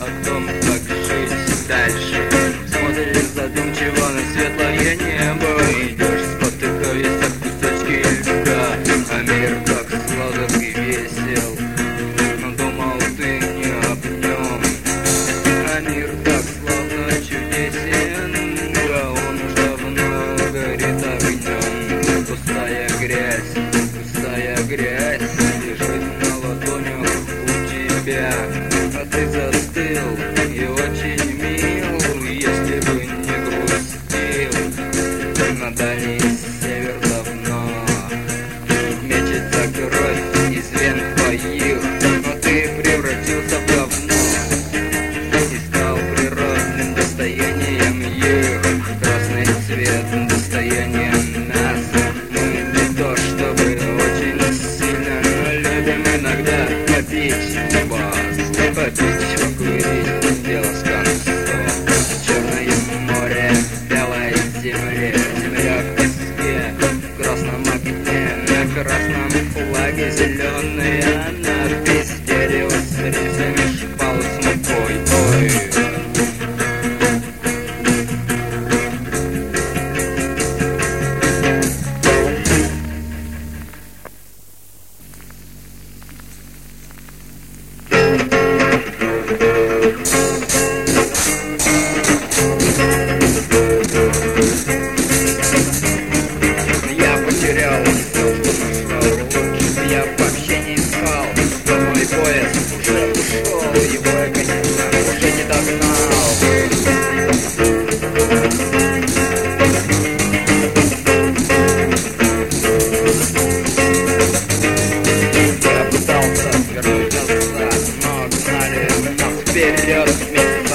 о том, как жить дальше. Смотришь задумчиво на светлое небо, идешь, спотыкаясь об кусочки льда. А мир так сладок и весел, но думал ты не об нем. А мир так славно чудесен, да он уж давно горит огнем. Пустая грязь лежит на ладонях у тебя, а ты застыл и очень мил, если бы не грустил. На дальний север давно мечется кровь из вен твоих, но ты превратился в говно и стал природным достоянием их. Красный цвет достоянием нас. Мы не то чтобы очень сильно, но любим иногда попить бас, попить, покурить, дело с концом. Черное море, белой земле, земля в песке, в красном огне, на красном флаге зеленая надпись, дерево с рисами, шпалы с мукой. Ой. Я потерял все, что нашел. Лучше я вообще не искал. Но мой поезд уже ушел, его я, конечно, уже не догнал. Я пытался вернуть назад, но гнали нас вперед вместе.